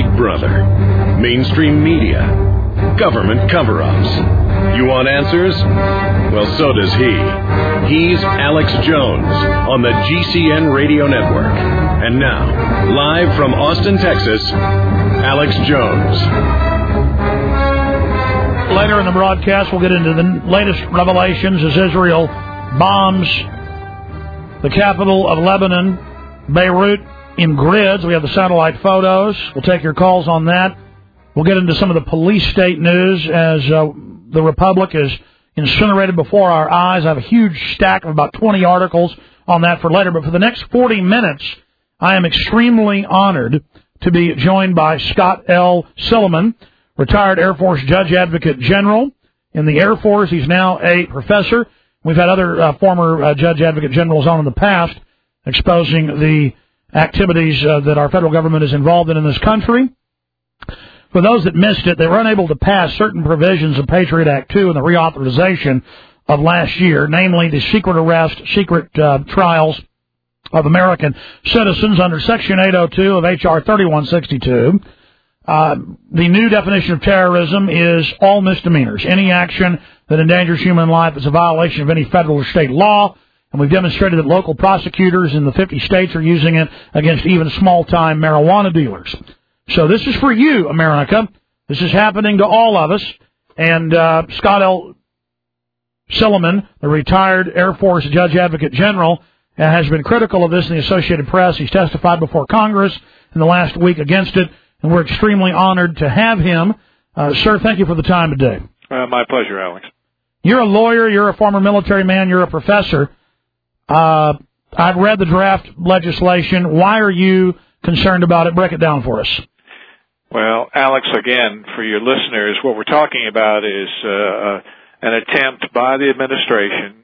Big Brother, mainstream media, government cover-ups. You want answers? Well, so does he. He's Alex Jones on the GCN Radio Network. And now, live from Austin, Texas, Alex Jones. Later in the broadcast, we'll get into the latest revelations as Israel bombs the capital of Lebanon, Beirut, in grids. We have the satellite photos. We'll take your calls on that. We'll get into some of the police state news as the Republic is incinerated before our eyes. I have a huge stack of about 20 articles on that for later. But for the next 40 minutes, I am extremely honored to be joined by Scott L. Silliman, retired Air Force Judge Advocate General in the Air Force. He's now a professor. We've had other former Judge Advocate Generals on in the past exposing the activities that our federal government is involved in this country. For those that missed it, they were unable to pass certain provisions of Patriot Act 2 and the reauthorization of last year, namely the secret arrest, secret trials of American citizens under Section 802 of H.R. 3162. The new definition of terrorism is all misdemeanors, any action that endangers human life is a violation of any federal or state law, and we've demonstrated that local prosecutors in the 50 states are using it against even small-time marijuana dealers. So this is for you, America. This is happening to all of us, and Scott L. Silliman, the retired Air Force Judge Advocate General, has been critical of this in the Associated Press. He's testified before Congress in the last week against it, and we're extremely honored to have him. Sir, thank you for the time today. My pleasure, Alex. You're a lawyer. You're a former military man. You're a professor. I've read the draft legislation. Why are you concerned about it? Break it down for us. Well, Alex, again, for your listeners, what we're talking about is an attempt by the administration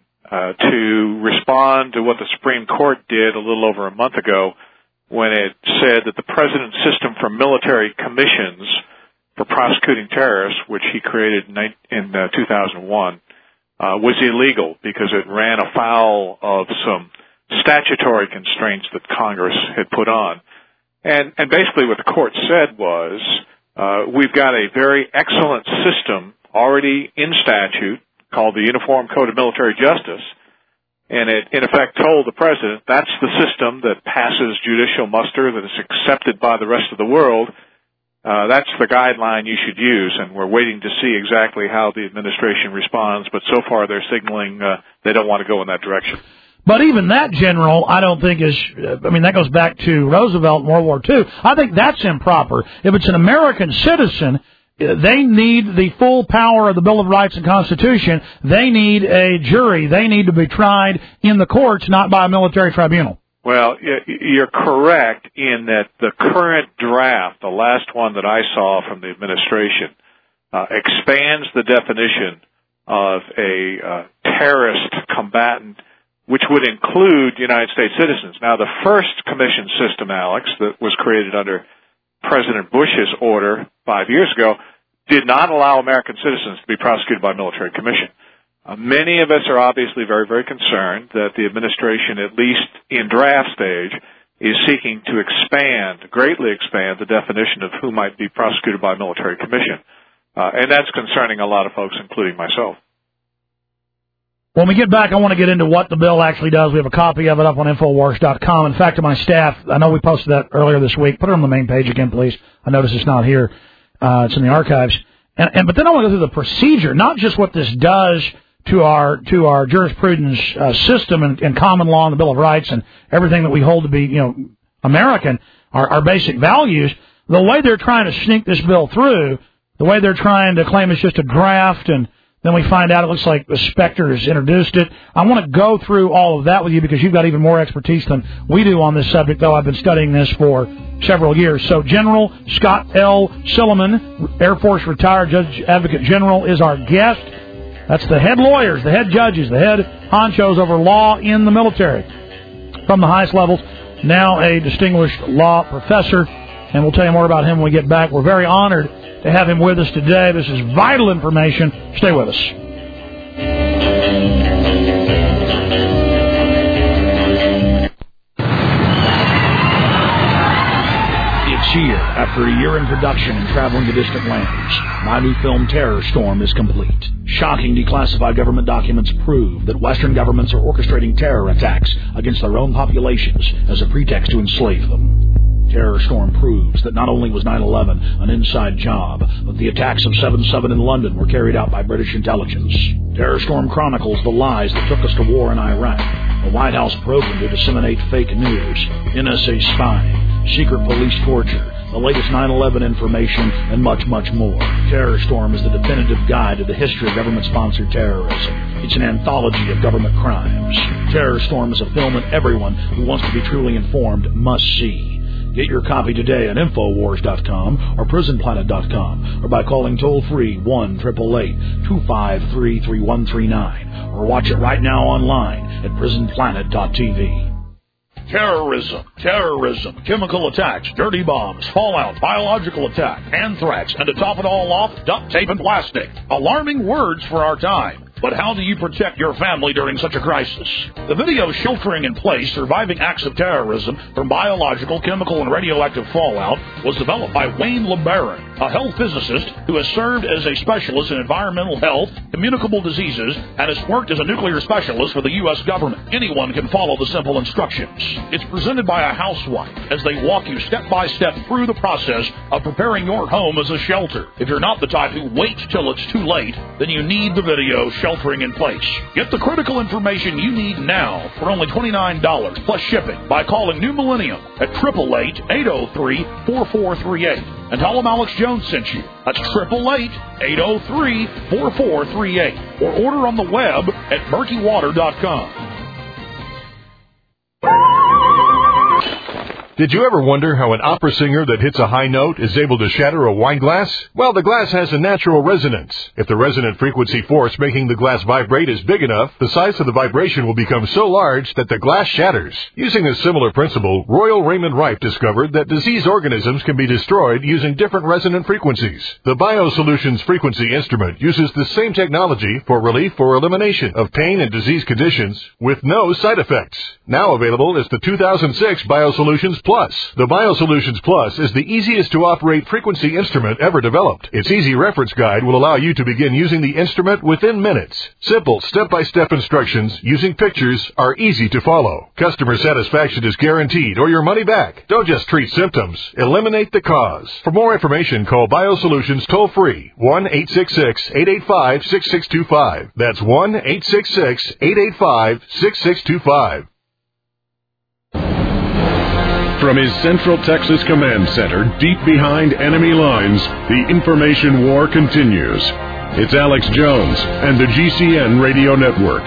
to respond to what the Supreme Court did a little over a month ago when it said that the President's system for military commissions for prosecuting terrorists, which he created in 2001, was illegal because it ran afoul of some statutory constraints that Congress had put on. And basically what the court said was, we've got a very excellent system already in statute called the Uniform Code of Military Justice, and it, in effect, told the President that's the system that passes judicial muster, that is accepted by the rest of the world. That's the guideline you should use, and we're waiting to see exactly how the administration responds, but so far they're signaling they don't want to go in that direction. But even that, General, I don't think is, that goes back to Roosevelt in World War II. I think that's improper. If it's an American citizen, they need the full power of the Bill of Rights and Constitution. They need a jury. They need to be tried in the courts, not by a military tribunal. Well, you're correct in that the current draft, the last one that I saw from the administration, expands the definition of a terrorist combatant, which would include United States citizens. Now, the first commission system, Alex, that was created under President Bush's order 5 years ago, did not allow American citizens to be prosecuted by military commission. Many of us are obviously very, very concerned that the administration, at least in draft stage, is seeking to greatly expand the definition of who might be prosecuted by military commission. And that's concerning a lot of folks, including myself. When we get back, I want to get into what the bill actually does. We have a copy of it up on Infowars.com. In fact, to my staff, I know we posted that earlier this week. Put it on the main page again, please. I notice it's not here. It's in the archives. But then I want to go through the procedure, not just what this does to our jurisprudence system and common law and the Bill of Rights and everything that we hold to be, American, our basic values. The way they're trying to sneak this bill through, the way they're trying to claim it's just a draft, and then we find out it looks like the Spectre has introduced it. I want to go through all of that with you because you've got even more expertise than we do on this subject, though I've been studying this for several years. So General Scott L. Silliman, Air Force retired Judge Advocate General, is our guest. That's the head lawyers, the head judges, the head honchos over law in the military from the highest levels, now a distinguished law professor, and we'll tell you more about him when we get back. We're very honored to have him with us today. This is vital information. Stay with us. It's here. A After a year in production and traveling to distant lands, my new film Terror Storm is complete. Shocking declassified government documents prove that Western governments are orchestrating terror attacks against their own populations as a pretext to enslave them. Terror Storm proves that not only was 9/11 an inside job, but the attacks of 7/7 in London were carried out by British intelligence. Terror Storm chronicles the lies that took us to war in Iraq, the White House program to disseminate fake news, NSA spying, secret police torture, the latest 9/11 information, and much, much more. Terror Storm is the definitive guide to the history of government-sponsored terrorism. It's an anthology of government crimes. Terror Storm is a film that everyone who wants to be truly informed must see. Get your copy today at Infowars.com or PrisonPlanet.com or by calling toll-free 1-888-253-3139 or watch it right now online at PrisonPlanet.tv. Terrorism, chemical attacks, dirty bombs, fallout, biological attack, anthrax, and to top it all off, duct tape and plastic. Alarming words for our time. But how do you protect your family during such a crisis? The video Sheltering in Place, Surviving Acts of Terrorism from Biological, Chemical, and Radioactive Fallout was developed by Wayne LeBaron, a health physicist who has served as a specialist in environmental health, communicable diseases, and has worked as a nuclear specialist for the U.S. government. Anyone can follow the simple instructions. It's presented by a housewife as they walk you step by step through the process of preparing your home as a shelter. If you're not the type who waits till it's too late, then you need the video Sheltering in Place. Get the critical information you need now for only $29 plus shipping by calling New Millennium at 888-803-4438 and tell them Alex Jones sent you. That's 888-803-4438 or order on the web at murkywater.com. Did you ever wonder how an opera singer that hits a high note is able to shatter a wine glass? Well, the glass has a natural resonance. If the resonant frequency force making the glass vibrate is big enough, the size of the vibration will become so large that the glass shatters. Using a similar principle, Royal Raymond Rife discovered that diseased organisms can be destroyed using different resonant frequencies. The BioSolutions frequency instrument uses the same technology for relief or elimination of pain and disease conditions with no side effects. Now available is the 2006 BioSolutions Plus. The BioSolutions Plus is the easiest to operate frequency instrument ever developed. Its easy reference guide will allow you to begin using the instrument within minutes. Simple step-by-step instructions using pictures are easy to follow. Customer satisfaction is guaranteed or your money back. Don't just treat symptoms, eliminate the cause. For more information, call BioSolutions toll-free 1-866-885-6625. That's 1-866-885-6625. From his Central Texas Command Center, deep behind enemy lines, the information war continues. It's Alex Jones and the GCN Radio Network.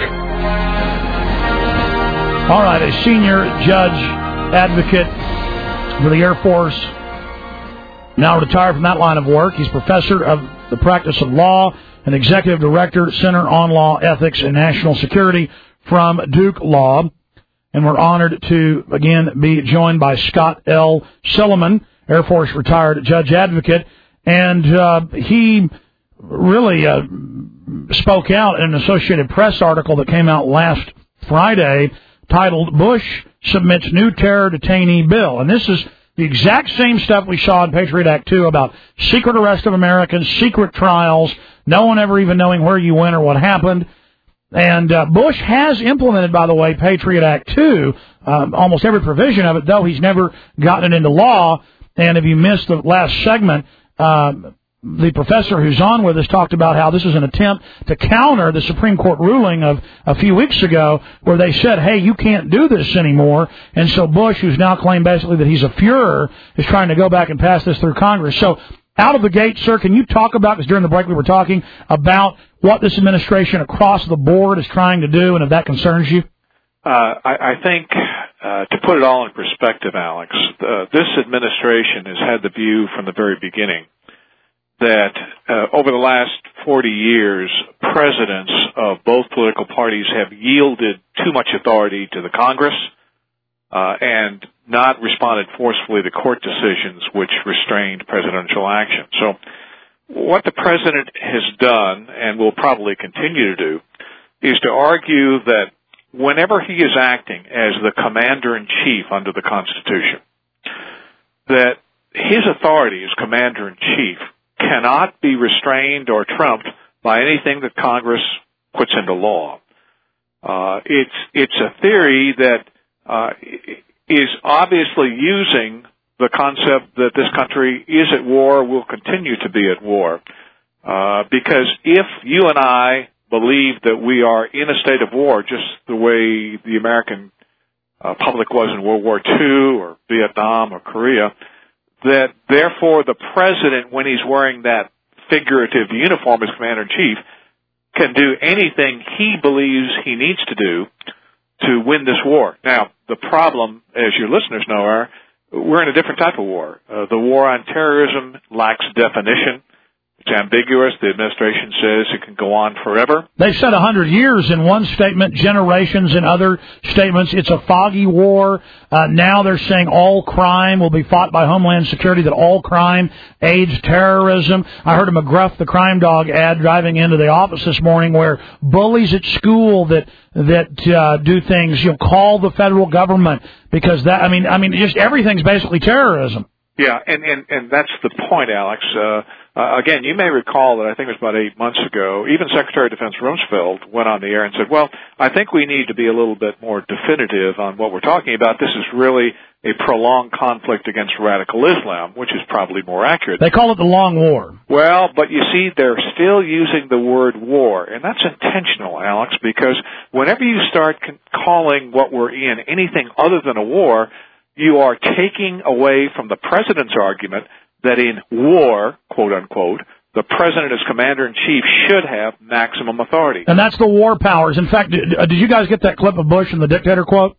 All right, a senior judge advocate for the Air Force, now retired from that line of work. He's professor of the practice of law and executive director, Center on Law, Ethics, and National Security from Duke Law. And we're honored to, again, be joined by Scott L. Silliman, Air Force retired judge advocate. And he really spoke out in an Associated Press article that came out last Friday titled, Bush Submits New Terror Detainee Bill. And this is the exact same stuff we saw in Patriot Act 2 about secret arrest of Americans, secret trials, no one ever even knowing where you went or what happened. And Bush has implemented, by the way, Patriot Act 2, almost every provision of it, though he's never gotten it into law. And if you missed the last segment, the professor who's on with us talked about how this is an attempt to counter the Supreme Court ruling of a few weeks ago where they said, hey, you can't do this anymore. And so Bush, who's now claimed basically that he's a Fuhrer, is trying to go back and pass this through Congress. So out of the gate, sir, can you talk about, because during the break we were talking about what this administration across the board is trying to do, and if that concerns you? I think, to put it all in perspective, Alex, this administration has had the view from the very beginning that over the last 40 years, presidents of both political parties have yielded too much authority to the Congress and not responded forcefully to court decisions which restrained presidential action. So what the president has done, and will probably continue to do, is to argue that whenever he is acting as the commander-in-chief under the Constitution, that his authority as commander-in-chief cannot be restrained or trumped by anything that Congress puts into law. It's a theory that is obviously using the concept that this country is at war, will continue to be at war. Because if you and I believe that we are in a state of war, just the way the American public was in World War II or Vietnam or Korea, that therefore the president, when he's wearing that figurative uniform as commander-in-chief, can do anything he believes he needs to do to win this war. Now, the problem, as your listeners know, are we're in a different type of war. The war on terrorism lacks definition. It's ambiguous. The administration says it can go on forever. They said 100 years in one statement, generations in other statements. It's a foggy war. Now they're saying all crime will be fought by Homeland Security, that all crime aids terrorism. I heard a McGruff the crime dog ad driving into the office this morning where bullies at school that do things, call the federal government because that, I mean, just everything's basically terrorism. Yeah, and that's the point, Alex. Again, you may recall that I think it was about 8 months ago, even Secretary of Defense Rumsfeld went on the air and said, well, I think we need to be a little bit more definitive on what we're talking about. This is really a prolonged conflict against radical Islam, which is probably more accurate. They call it the Long War. Well, but you see, they're still using the word war, and that's intentional, Alex, because whenever you start calling what we're in anything other than a war, you are taking away from the president's argument that in war, quote unquote, the president as commander-in-chief should have maximum authority. And that's the war powers. In fact, did you guys get that clip of Bush and the dictator quote?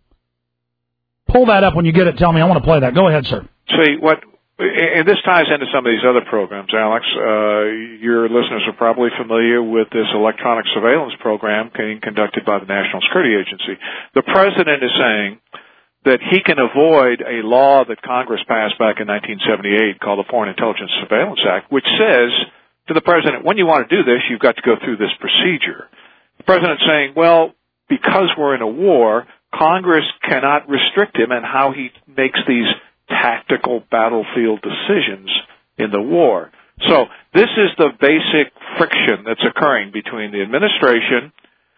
Pull that up when you get it. Tell me. I want to play that. Go ahead, sir. See, and this ties into some of these other programs, Alex. Your listeners are probably familiar with this electronic surveillance program being conducted by the National Security Agency. The president is saying that he can avoid a law that Congress passed back in 1978 called the Foreign Intelligence Surveillance Act, which says to the president, when you want to do this, you've got to go through this procedure. The president's saying, well, because we're in a war, Congress cannot restrict him in how he makes these tactical battlefield decisions in the war. So this is the basic friction that's occurring between the administration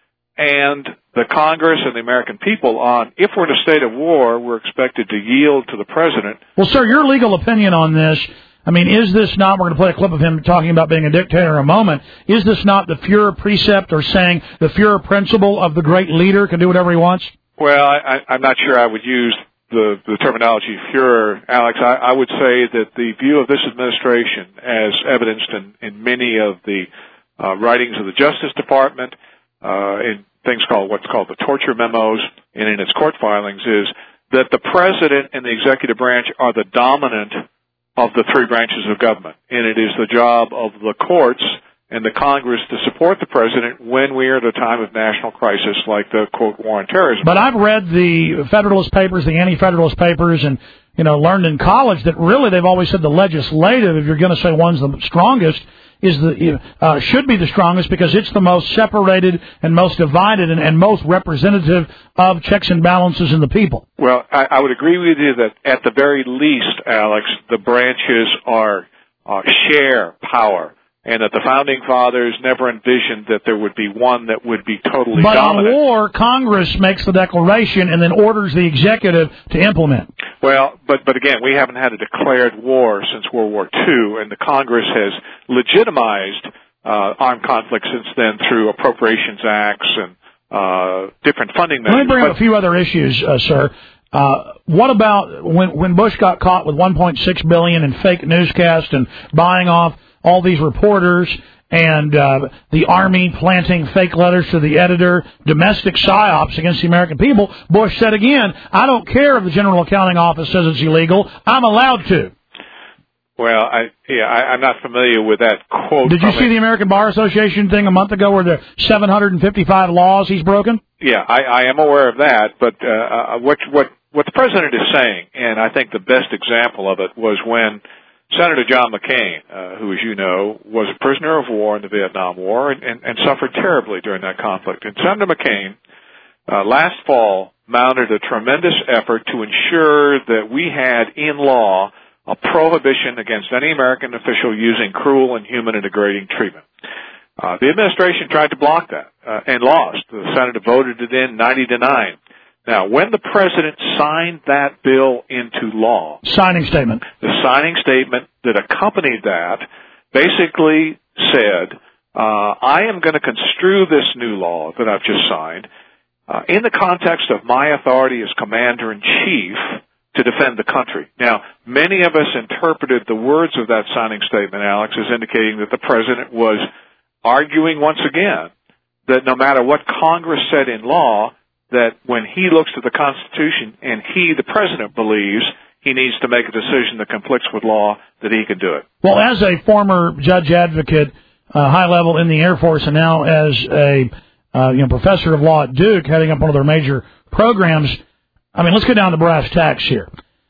and the Congress and the American people on, if we're in a state of war, we're expected to yield to the president. Well, sir, your legal opinion on this, I mean, is this not, we're going to play a clip of him talking about being a dictator in a moment, is this not the Fuhrer precept or saying the Fuhrer principle of the great leader can do whatever he wants? Well, I'm not sure I would use the terminology Fuhrer, Alex. I would say that the view of this administration, as evidenced in many of the writings of the Justice Department, in things what's called the torture memos, and in its court filings, is that the president and the executive branch are the dominant of the three branches of government, and it is the job of the courts and the Congress to support the president when we are at a time of national crisis like the, quote, war on terrorism. But I've read the Federalist Papers, the Anti-Federalist Papers, and, learned in college that really they've always said the legislative, if you're going to say one's the strongest, should be the strongest because it's the most separated and most divided and most representative of checks and balances in the people. Well, I would agree with you that at the very least, Alex, the branches share power, and that the Founding Fathers never envisioned that there would be one that would be totally dominant. But on war, Congress makes the declaration and then orders the executive to implement. Well, but again, we haven't had a declared war since World War II, and the Congress has legitimized armed conflict since then through appropriations acts and different funding measures. Let me bring up a few other issues, sir. What about when Bush got caught with $1.6 billion in fake newscasts and buying off all these reporters and the Army planting fake letters to the editor, domestic psyops against the American people? Bush said again, I don't care if the General Accounting Office says it's illegal. I'm allowed to. Well, I'm not familiar with that quote. Did you see the American Bar Association thing a month ago where there are 755 laws he's broken? Yeah, I am aware of that, but what the president is saying, and I think the best example of it was when Senator John McCain, who, as you know, was a prisoner of war in the Vietnam War and suffered terribly during that conflict. And Senator McCain, last fall, mounted a tremendous effort to ensure that we had in law a prohibition against any American official using cruel, inhuman, and degrading treatment. The administration tried to block that and lost. The Senate voted it in 90-9. Now, when the president signed that bill into law, the signing statement that accompanied that basically said, I am going to construe this new law that I've just signed in the context of my authority as commander-in-chief to defend the country. Now, many of us interpreted the words of that signing statement, Alex, as indicating that the president was arguing once again that no matter what Congress said in law, that when he looks to the Constitution and he, the president, believes he needs to make a decision that conflicts with law, that he can do it. Well, as a former judge advocate, high level in the Air Force, and now as a professor of law at Duke, heading up one of their major programs, I mean, let's get down to brass tacks here.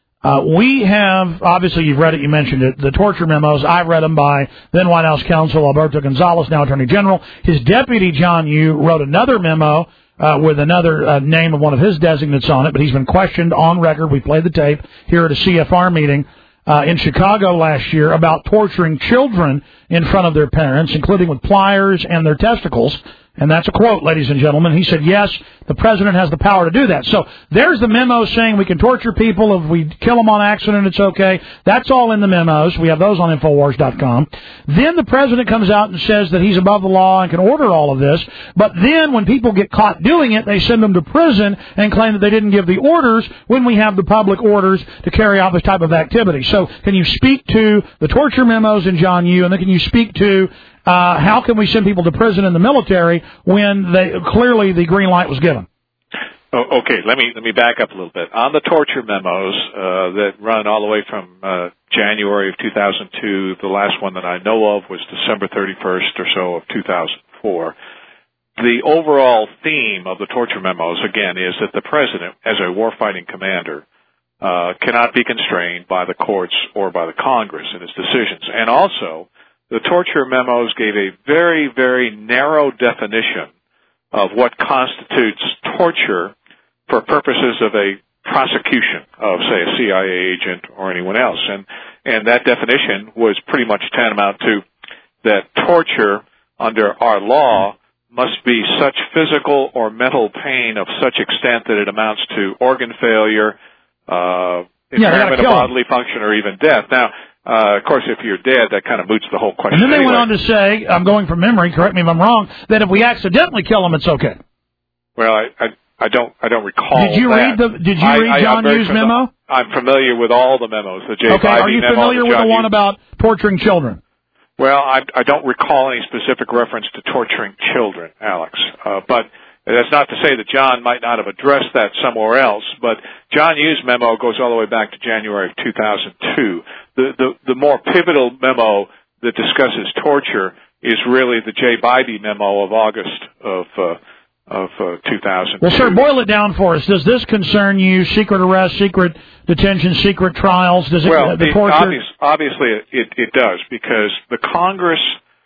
We have, obviously you've read it, you mentioned it, the torture memos. I read them by then White House counsel Alberto Gonzales, now Attorney General. His deputy, John Yoo, wrote another memo with another name of one of his designates on it, but he's been questioned on record. We played the tape here at a CFR meeting in Chicago last year about torturing children in front of their parents, including with pliers and their testicles. And that's a quote, ladies and gentlemen. He said, yes, the president has the power to do that. So there's the memo saying we can torture people. If we kill them on accident, it's okay. That's all in the memos. We have those on Infowars.com. Then the president comes out and says that he's above the law and can order all of this. But then when people get caught doing it, they send them to prison and claim that they didn't give the orders when we have the public orders to carry out this type of activity. So can you speak to the torture memos in John Yoo, and then can you speak to how can we send people to prison in the military when clearly the green light was given? Oh, okay, let me back up a little bit. On the torture memos that run all the way from January of 2002, the last one that I know of was December 31st or so of 2004. The overall theme of the torture memos, again, is that the president, as a warfighting commander, cannot be constrained by the courts or by the Congress in his decisions. And also, the torture memos gave a very, very narrow definition of what constitutes torture for purposes of a prosecution of, say, a CIA agent or anyone else. And that definition was pretty much tantamount to that torture under our law must be such physical or mental pain of such extent that it amounts to organ failure, impairment of bodily function, or even death. Now, of course, if you're dead, that kind of moots the whole question. And then they went on to say, I'm going from memory, correct me if I'm wrong, that if we accidentally kill them, it's okay. Well, I don't recall. Did you read John Yoo's memo? I'm familiar with all the memos. The J. Okay, are you familiar with the one about torturing children? Well, I don't recall any specific reference to torturing children, Alex. But that's not to say that John might not have addressed that somewhere else. But John Yoo's memo goes all the way back to January of 2002. The more pivotal memo that discusses torture is really the J. Bybee memo of August of 2002. Well, sir, boil it down for us. Does this concern you? Secret arrest, secret detention, secret trials? Does it? Well, the torture? Obviously it does, because the Congress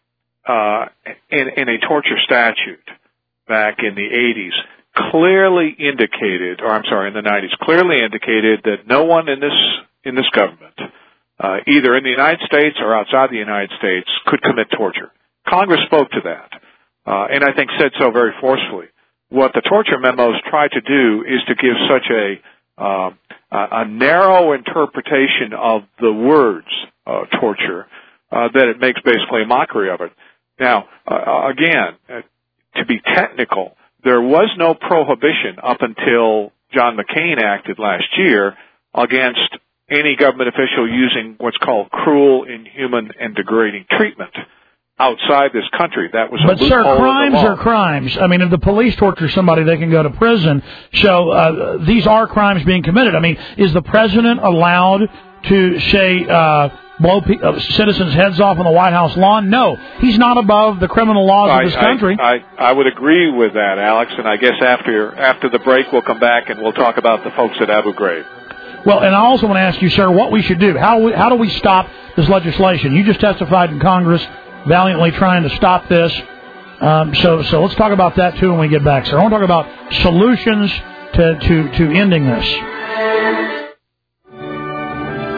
in a torture statute back in the 80s clearly indicated, or I'm sorry, in the 90s, clearly indicated that no one in this government, either in the United States or outside the United States, could commit torture. Congress spoke to that. And I think said so very forcefully. What the torture memos try to do is to give such a narrow interpretation of the words torture that it makes basically a mockery of it. Now, again, to be technical, there was no prohibition up until John McCain acted last year against any government official using what's called cruel, inhuman, and degrading treatment outside this country. That was a loophole. But, sir, crimes are crimes. I mean, if the police torture somebody, they can go to prison. So these are crimes being committed. I mean, is the president allowed to, say, blow citizens' heads off on the White House lawn? No. He's not above the criminal laws of this country. I would agree with that, Alex, and I guess after the break we'll come back and we'll talk about the folks at Abu Ghraib. Well, and I also want to ask you, sir, what we should do. How do we stop this legislation? You just testified in Congress valiantly trying to stop this. So let's talk about that, too, when we get back, sir. I want to talk about solutions to ending this.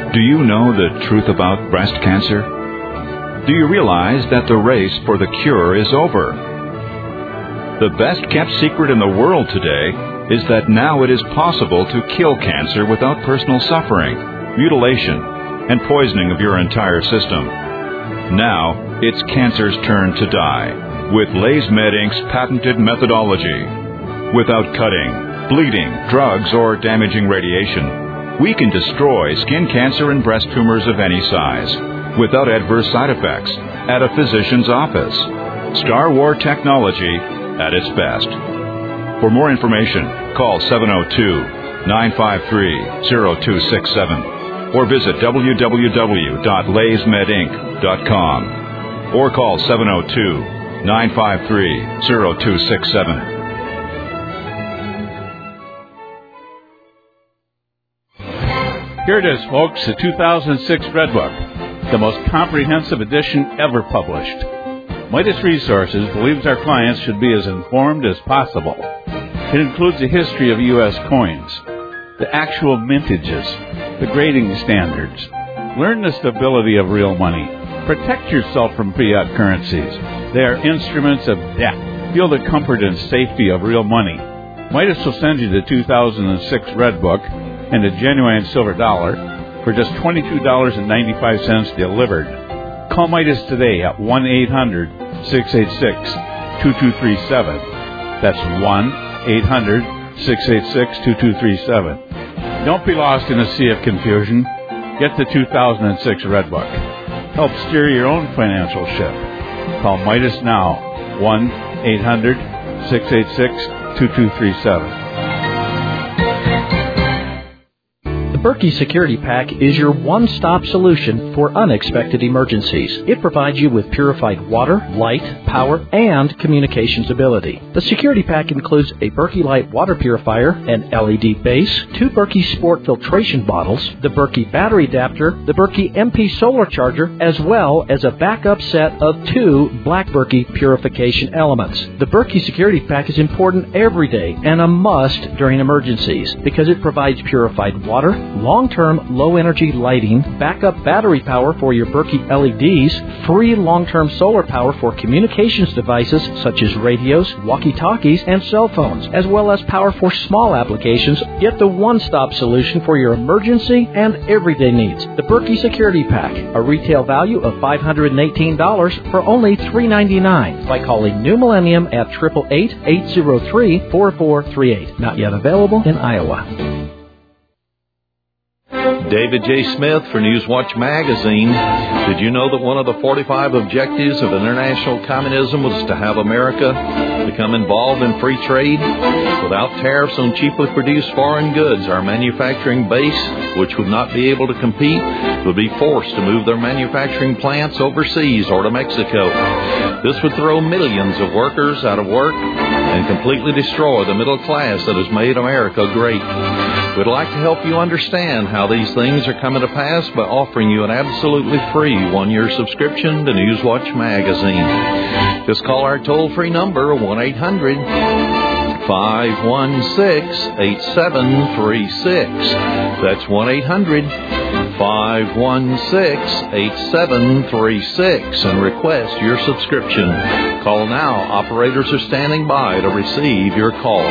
Do you know the truth about breast cancer? Do you realize that the race for the cure is over? The best-kept secret in the world today is that now it is possible to kill cancer without personal suffering, mutilation, and poisoning of your entire system. Now, it's cancer's turn to die with LaysMed Inc.'s patented methodology. Without cutting, bleeding, drugs, or damaging radiation, we can destroy skin cancer and breast tumors of any size without adverse side effects at a physician's office. Star War technology at its best. For more information, call 702-953-0267 or visit www.laysmedinc.com or call 702-953-0267. Here it is, folks, the 2006 Red Book, the most comprehensive edition ever published. Midas Resources believes our clients should be as informed as possible. It includes a history of U.S. coins, the actual mintages, the grading standards. Learn the stability of real money. Protect yourself from fiat currencies. They are instruments of death. Feel the comfort and safety of real money. Midas will send you the 2006 Red Book and a genuine silver dollar for just $22.95 delivered. Call Midas today at 1-800-686-2237. That's 1-800-686-2237. Don't be lost in a sea of confusion. Get the 2006 Red Book. Help steer your own financial ship. Call Midas now, 1-800-686-2237. The Berkey Security Pack is your one-stop solution for unexpected emergencies. It provides you with purified water, light, power, and communications ability. The Security Pack includes a Berkey Light water purifier, an LED base, 2 Berkey Sport filtration bottles, the Berkey battery adapter, the Berkey MP solar charger, as well as a backup set of 2 Black Berkey purification elements. The Berkey Security Pack is important every day and a must during emergencies because it provides purified water, long-term low-energy lighting, backup battery power for your Berkey LEDs, free long-term solar power for communications devices such as radios, walkie-talkies, and cell phones, as well as power for small applications. Get the one-stop solution for your emergency and everyday needs. The Berkey Security Pack, a retail value of $518 for only $399 by calling New Millennium at 888-803-4438. Not yet available in Iowa. David J. Smith for Newswatch Magazine. Did you know that one of the 45 objectives of international communism was to have America become involved in free trade? Without tariffs on cheaply produced foreign goods, our manufacturing base, which would not be able to compete, would be forced to move their manufacturing plants overseas or to Mexico. This would throw millions of workers out of work and completely destroy the middle class that has made America great. We'd like to help you understand how these things are coming to pass by offering you an absolutely free 1-year subscription to Newswatch Magazine. Just call our toll-free number, 1-800-516-8736. That's 1-800-516-8736 and request your subscription. Call now. Operators are standing by to receive your call.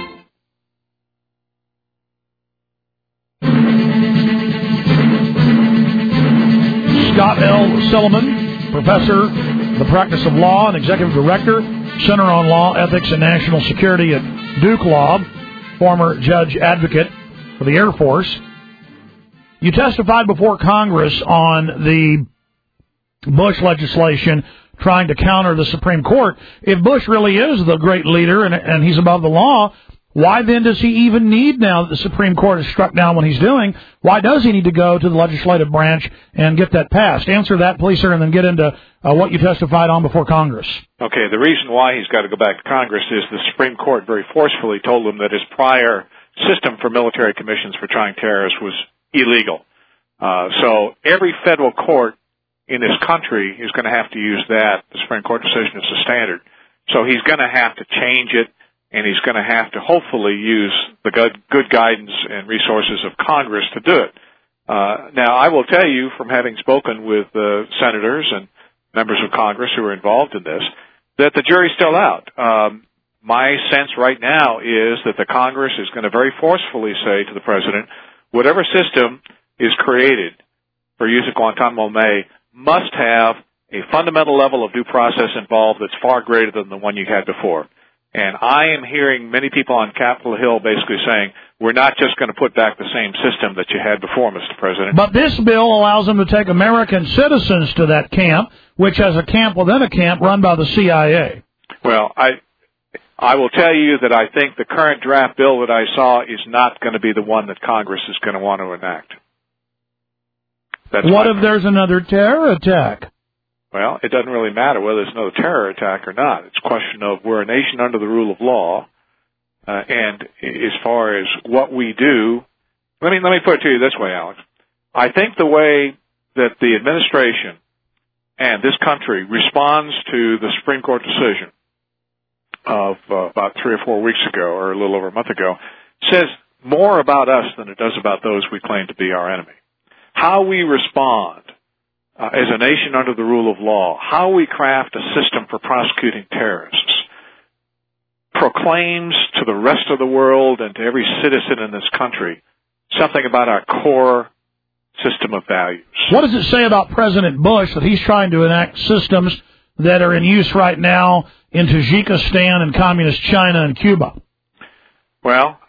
Scott L. Silliman, professor of the practice of law and executive director, Center on Law, Ethics, and National Security at Duke Law, former judge advocate for the Air Force. You testified before Congress on the Bush legislation trying to counter the Supreme Court. If Bush really is the great leader and he's above the law, why then does he even need, now that the Supreme Court has struck down what he's doing, why does he need to go to the legislative branch and get that passed? Answer that, please, sir, and then get into what you testified on before Congress. Okay, the reason why he's got to go back to Congress is the Supreme Court very forcefully told him that his prior system for military commissions for trying terrorists was illegal. So every federal court in this country is going to have to use that, the Supreme Court decision, as the standard. So he's going to have to change it, and he's going to have to hopefully use the good guidance and resources of Congress to do it. Now, I will tell you from having spoken with senators and members of Congress who are involved in this, that the jury's still out. My sense right now is that the Congress is going to very forcefully say to the President, whatever system is created for use at Guantanamo Bay must have a fundamental level of due process involved that's far greater than the one you had before. And I am hearing many people on Capitol Hill basically saying, we're not just going to put back the same system that you had before, Mr. President. But this bill allows them to take American citizens to that camp, which has a camp within a camp run by the CIA. Well, I will tell you that I think the current draft bill that I saw is not going to be the one that Congress is going to want to enact. What if there's another terror attack? Well, it doesn't really matter whether there's another terror attack or not. It's a question of we're a nation under the rule of law, and as far as what we do, let me put it to you this way, Alex. I think the way that the administration and this country responds to the Supreme Court decision of about 3 or 4 weeks ago, or a little over a month ago, says more about us than it does about those we claim to be our enemy. How we respond as a nation under the rule of law, how we craft a system for prosecuting terrorists, proclaims to the rest of the world and to every citizen in this country something about our core system of values. What does it say about President Bush that he's trying to enact systems that are in use right now in Tajikistan and Communist China and Cuba? Well,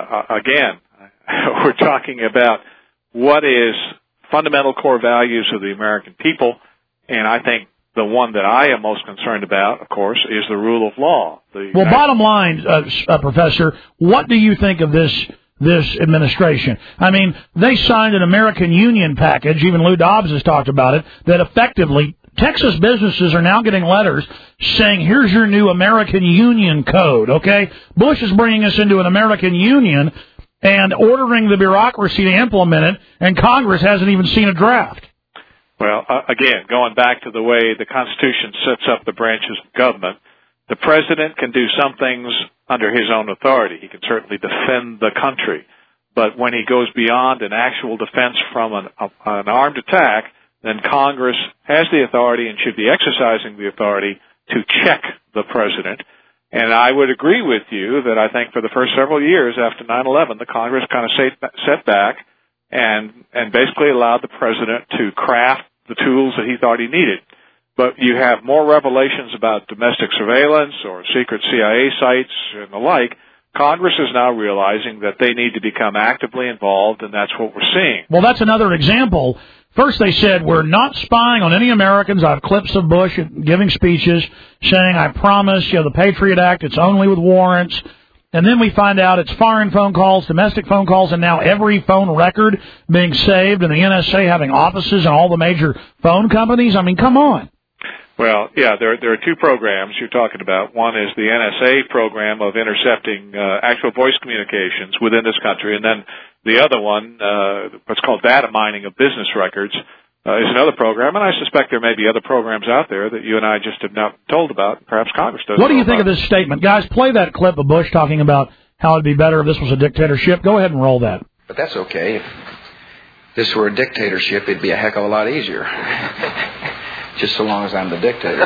again, we're talking about what is fundamental core values of the American people, and I think the one that I am most concerned about, of course, is the rule of law. Bottom line, Professor, what do you think of this administration? I mean, they signed an American Union package, even Lou Dobbs has talked about it, that effectively Texas businesses are now getting letters saying, here's your new American Union code, okay? Bush is bringing us into an American Union and ordering the bureaucracy to implement it, and Congress hasn't even seen a draft. Well, again, going back to the way the Constitution sets up the branches of government, the President can do some things under his own authority. He can certainly defend the country. But when he goes beyond an actual defense from an armed attack, then Congress has the authority and should be exercising the authority to check the President. And I would agree with you that I think for the first several years after 9/11, the Congress kind of sat back and basically allowed the President to craft the tools that he thought he needed. But you have more revelations about domestic surveillance or secret CIA sites and the like. Congress is now realizing that they need to become actively involved, and that's what we're seeing. Well, that's another example. First they said, we're not spying on any Americans. I have clips of Bush giving speeches saying, I promise, the Patriot Act, it's only with warrants. And then we find out it's foreign phone calls, domestic phone calls, and now every phone record being saved, and the NSA having offices in all the major phone companies. I mean, come on. Well, yeah, there are two programs you're talking about. One is the NSA program of intercepting actual voice communications within this country, and then the other one, what's called data mining of business records, is another program, and I suspect there may be other programs out there that you and I just have not told about, perhaps Congress doesn't. What do you think of this statement? Guys, play that clip of Bush talking about how it would be better if this was a dictatorship. Go ahead and roll that. But that's okay. If this were a dictatorship, it'd be a heck of a lot easier. Just so long as I'm the dictator.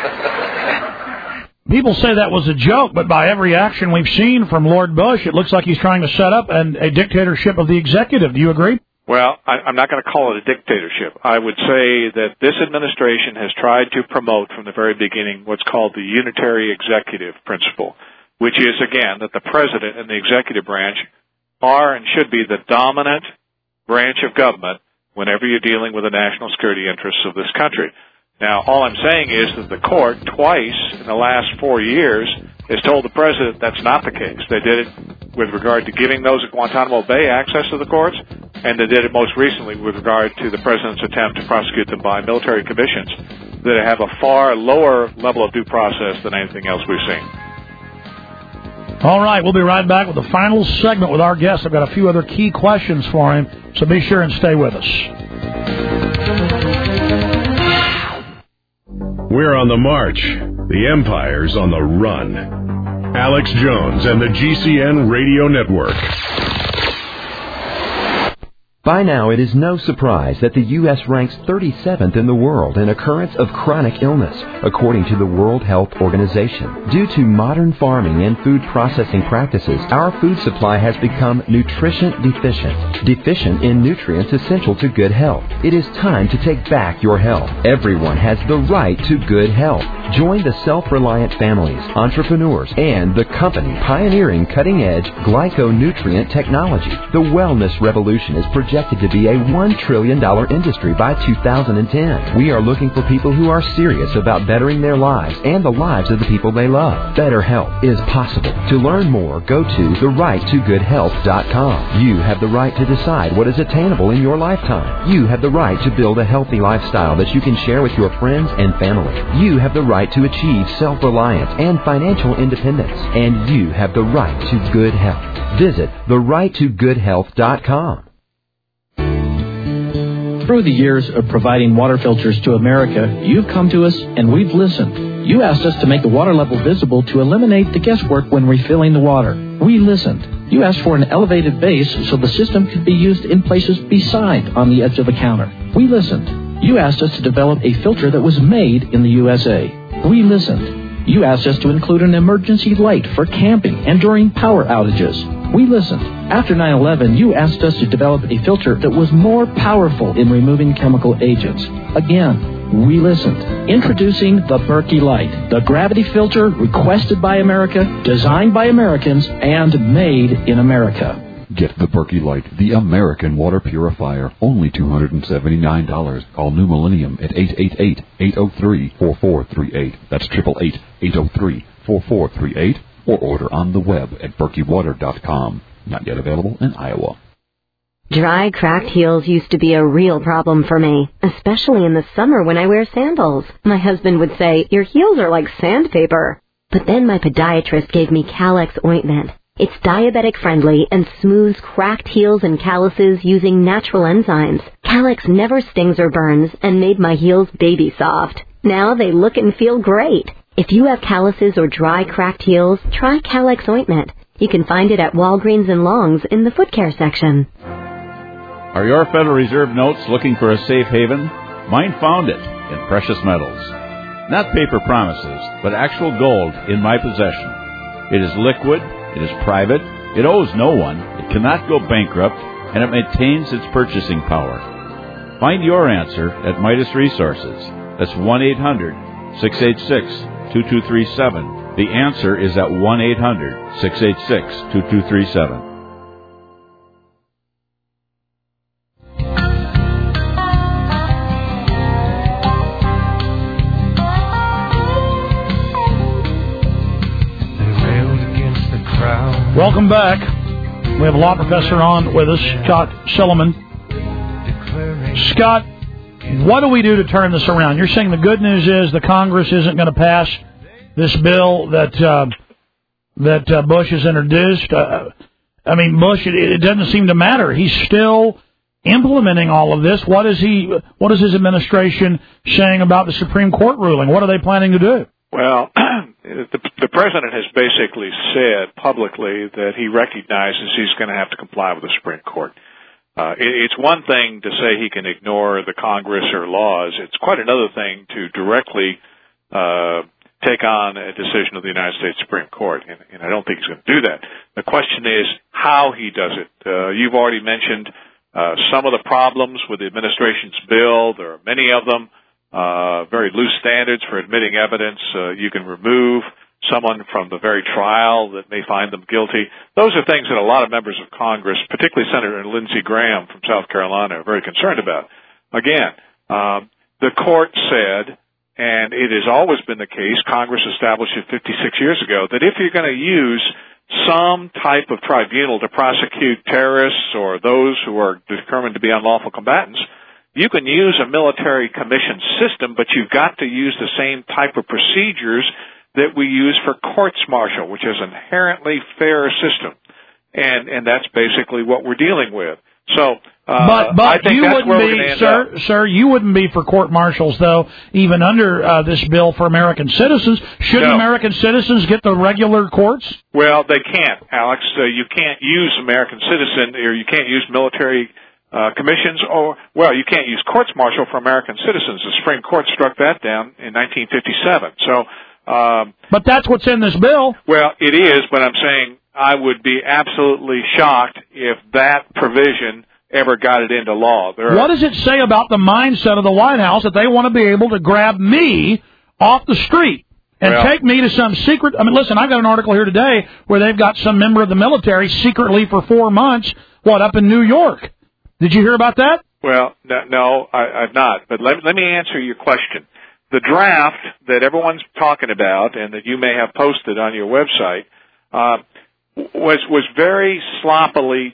People say that was a joke, but by every action we've seen from Lord Bush, it looks like he's trying to set up a dictatorship of the executive. Do you agree? Well, I'm not going to call it a dictatorship. I would say that this administration has tried to promote from the very beginning what's called the unitary executive principle, which is, again, that the president and the executive branch are and should be the dominant branch of government whenever you're dealing with the national security interests of this country. Now, all I'm saying is that the court twice in the last 4 years has told the president that's not the case. They did it with regard to giving those at Guantanamo Bay access to the courts, and they did it most recently with regard to the president's attempt to prosecute them by military commissions that have a far lower level of due process than anything else we've seen. All right, we'll be right back with the final segment with our guest. I've got a few other key questions for him, so be sure and stay with us. We're on the march. The empire's on the run. Alex Jones and the GCN Radio Network. By now, it is no surprise that the U.S. ranks 37th in the world in occurrence of chronic illness, according to the World Health Organization. Due to modern farming and food processing practices, our food supply has become nutrition deficient in nutrients essential to good health. It is time to take back your health. Everyone has the right to good health. Join the self-reliant families, entrepreneurs, and the company pioneering cutting-edge glyconutrient technology. The wellness revolution is projected to be a $1 trillion industry by 2010. We are looking for people who are serious about bettering their lives and the lives of the people they love. Better health is possible. To learn more, go to therighttogoodhealth.com. You have the right to decide what is attainable in your lifetime. You have the right to build a healthy lifestyle that you can share with your friends and family. You have the right to achieve self-reliance and financial independence. And you have the right to good health. Visit therighttogoodhealth.com. Through the years of providing water filters to America, you've come to us and we've listened. You asked us to make the water level visible to eliminate the guesswork when refilling the water. We listened. You asked for an elevated base so the system could be used in places beside on the edge of the counter. We listened. You asked us to develop a filter that was made in the USA. We listened. You asked us to include an emergency light for camping and during power outages. We listened. After 9/11, you asked us to develop a filter that was more powerful in removing chemical agents. Again, we listened. Introducing the Berkey Light, the gravity filter requested by America, designed by Americans, and made in America. Get the Berkey Light, the American water purifier, only $279. Call New Millennium at 888-803-4438. That's 888-803-4438. Or order on the web at berkeywater.com. Not yet available in Iowa. Dry, cracked heels used to be a real problem for me, especially in the summer when I wear sandals. My husband would say, "Your heels are like sandpaper." But then my podiatrist gave me Calex ointment. It's diabetic-friendly and smooths cracked heels and calluses using natural enzymes. Calex never stings or burns and made my heels baby soft. Now they look and feel great. If you have calluses or dry, cracked heels, try Calex ointment. You can find it at Walgreens and Long's in the foot care section. Are your Federal Reserve notes looking for a safe haven? Mine found it in precious metals. Not paper promises, but actual gold in my possession. It is liquid, it is private, it owes no one, it cannot go bankrupt, and it maintains its purchasing power. Find your answer at Midas Resources. That's 1-800-686-2237. The answer is at 1-800-686-2237. Welcome back. We have a law professor on with us, Scott Silliman. Scott, what do we do to turn this around? You're saying the good news is the Congress isn't going to pass this bill that Bush has introduced. Bush, it doesn't seem to matter. He's still implementing all of this. What is his administration saying about the Supreme Court ruling? What are they planning to do? Well, the president has basically said publicly that he recognizes he's going to have to comply with the Supreme Court. It's one thing to say he can ignore the Congress or laws. It's quite another thing to directly take on a decision of the United States Supreme Court, and I don't think he's going to do that. The question is how he does it. You've already mentioned some of the problems with the administration's bill. There are many of them. Very loose standards for admitting evidence. You can remove someone from the very trial that may find them guilty. Those are things that a lot of members of Congress, particularly Senator Lindsey Graham from South Carolina, are very concerned about. Again, the court said, and it has always been the case, Congress established it 56 years ago, that if you're going to use some type of tribunal to prosecute terrorists or those who are determined to be unlawful combatants, you can use a military commission system, but you've got to use the same type of procedures that we use for courts-martial, which is an inherently fair system. And that's basically what we're dealing with. So, but I think you that's wouldn't where we're going to end up. Sir, you wouldn't be for court-martials, though, even under this bill for American citizens. Shouldn't American citizens get the regular courts? Well, they can't, Alex. You can't use American citizen, or you can't use military commissions, or, well, you can't use courts-martial for American citizens. The Supreme Court struck that down in 1957. So, but that's what's in this bill. Well, it is, but I'm saying I would be absolutely shocked if that provision ever got it into law. What does it say about the mindset of the White House that they want to be able to grab me off the street and take me to some secret? I mean, listen, I got an article here today where they've got some member of the military secretly for 4 months, up in New York. Did you hear about that? Well, no, I've not. But let me answer your question. The draft that everyone's talking about and that you may have posted on your website was very sloppily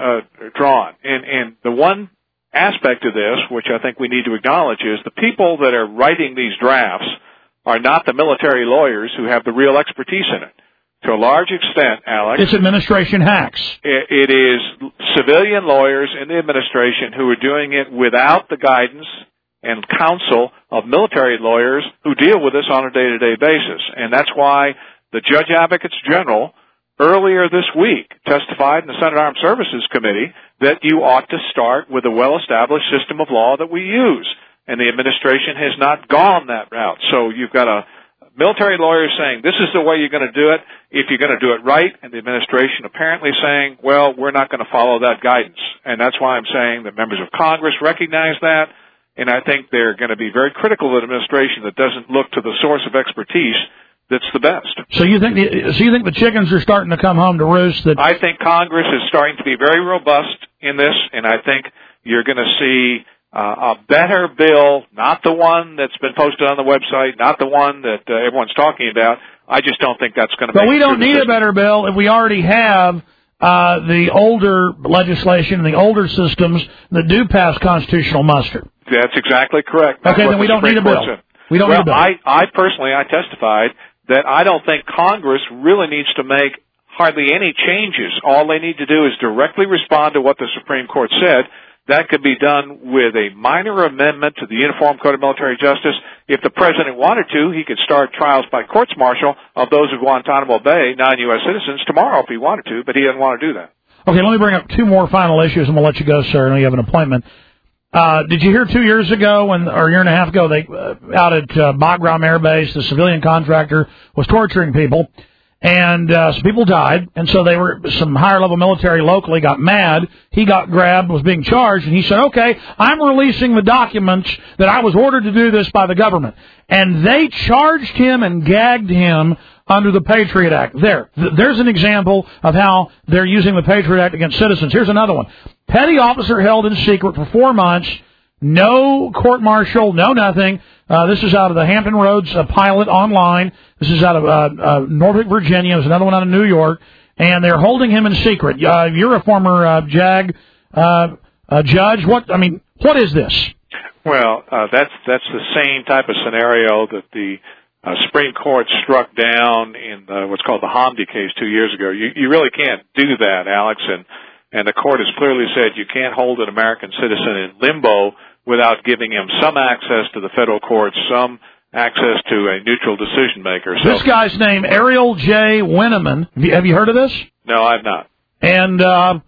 drawn. And the one aspect of this, which I think we need to acknowledge, is the people that are writing these drafts are not the military lawyers who have the real expertise in it. To a large extent, Alex, it's administration hacks. It is civilian lawyers in the administration who are doing it without the guidance and counsel of military lawyers who deal with this on a day-to-day basis. And that's why the Judge Advocates General earlier this week testified in the Senate Armed Services Committee that you ought to start with a well-established system of law that we use. And the administration has not gone that route. So you've got a military lawyer saying, this is the way you're going to do it if you're going to do it right, and the administration apparently saying, well, we're not going to follow that guidance. And that's why I'm saying that members of Congress recognize that, and I think they're going to be very critical of an administration that doesn't look to the source of expertise that's the best. So you think the chickens are starting to come home to roost? I think Congress is starting to be very robust in this, and I think you're going to see a better bill, not the one that's been posted on the website, not the one that everyone's talking about. I just don't think that's going to. But we don't need a better bill if we already have the older legislation and the older systems that do pass constitutional muster. That's exactly correct. Okay, then we don't need a bill. We don't need a bill. I personally testified that I don't think Congress really needs to make hardly any changes. All they need to do is directly respond to what the Supreme Court said. That could be done with a minor amendment to the Uniform Code of Military Justice. If the president wanted to, he could start trials by courts-martial of those of Guantanamo Bay, non-U.S. citizens, tomorrow if he wanted to, but he doesn't want to do that. Okay, let me bring up two more final issues, and we'll let you go, sir. I know you have an appointment. Did you hear 2 years ago, or a year and a half ago, they out at Bagram Air Base, the civilian contractor was torturing people, and some people died, and so some higher-level military locally got mad. He got grabbed, was being charged, and he said, okay, I'm releasing the documents that I was ordered to do this by the government. And they charged him and gagged him under the Patriot Act. There's an example of how they're using the Patriot Act against citizens. Here's another one. Petty officer held in secret for 4 months, no court-martial, no nothing. This is out of the Hampton Roads Pilot online. This is out of Norfolk, Virginia. There's another one out of New York. And they're holding him in secret. You're a former JAG judge. What is this? Well, that's the same type of scenario that the Supreme Court struck down in what's called the Hamdi case 2 years ago. You really can't do that, Alex, and the court has clearly said you can't hold an American citizen in limbo without giving him some access to the federal courts, some access to a neutral decision maker. So, this guy's name, Ariel J. Winneman. Have you heard of this? No, I've not. And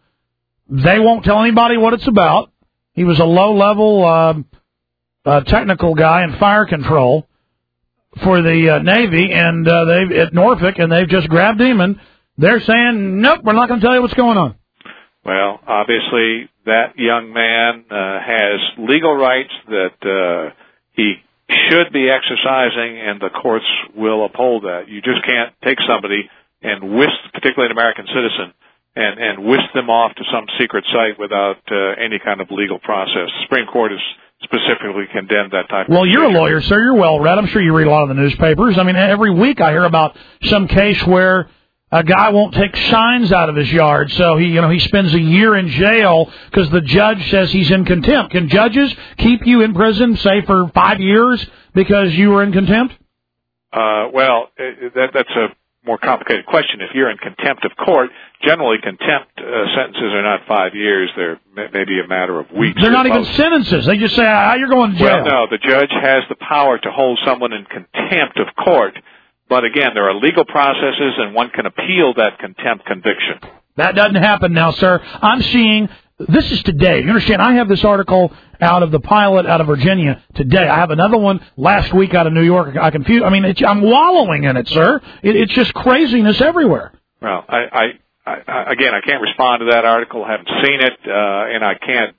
they won't tell anybody what it's about. He was a low-level technical guy in fire control for the Navy, and they've at Norfolk, and they've just grabbed him, and they're saying, nope, we're not going to tell you what's going on. Well, obviously, that young man has legal rights that he should be exercising, and the courts will uphold that. You just can't take somebody and whisk, particularly an American citizen, and whisk them off to some secret site without any kind of legal process. The Supreme Court has specifically condemned that type of Well, you're a lawyer, sir. You're well-read. I'm sure you read a lot of the newspapers. I mean, every week I hear about some case where a guy won't take signs out of his yard, so he spends a year in jail because the judge says he's in contempt. Can judges keep you in prison, say, for 5 years because you were in contempt? That's a more complicated question. If you're in contempt of court, generally contempt sentences are not 5 years. They're maybe a matter of weeks. They're not even sentences. They just say, you're going to jail. Well, no, the judge has the power to hold someone in contempt of court. But again, there are legal processes, and one can appeal that contempt conviction. That doesn't happen now, sir. I'm seeing This is today. You understand? I have this article out of the Pilot out of Virginia today. I have another one last week out of New York. I'm wallowing in it, sir. It's just craziness everywhere. Well, I can't respond to that article. I haven't seen it, and I can't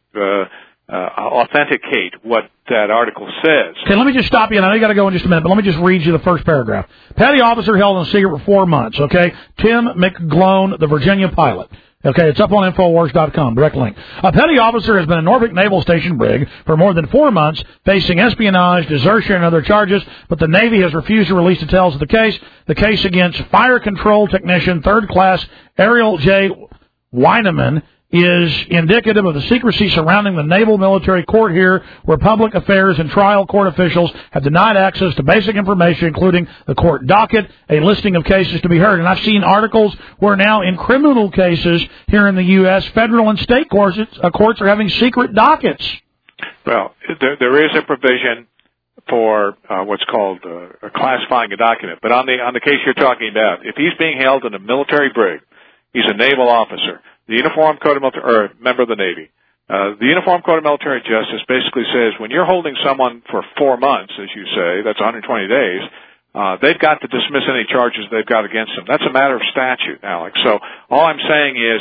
authenticate what that article says. Okay, let me just stop you, and I know you got to go in just a minute, but let me just read you the first paragraph. Petty officer held in secret for 4 months, okay? Tim McGlone, the Virginia pilot. Okay, it's up on Infowars.com, direct link. A petty officer has been in Norfolk Naval Station Brig for more than 4 months, facing espionage, desertion, and other charges, but the Navy has refused to release details of the case. The case against Fire Control Technician 3rd Class Ariel J. Weineman is indicative of the secrecy surrounding the Naval Military Court here, where public affairs and trial court officials have denied access to basic information, including the court docket, a listing of cases to be heard. And I've seen articles where now in criminal cases here in the U.S., federal and state courts are having secret dockets. Well, there is a provision for what's called classifying a document. But on the case you're talking about, if he's being held in a military brig, he's a naval officer. The Uniform Code of Military, or member of the Navy. The Uniform Code of Military Justice basically says when you're holding someone for 4 months, as you say, that's 120 days, they've got to dismiss any charges they've got against them. That's a matter of statute, Alex. So all I'm saying is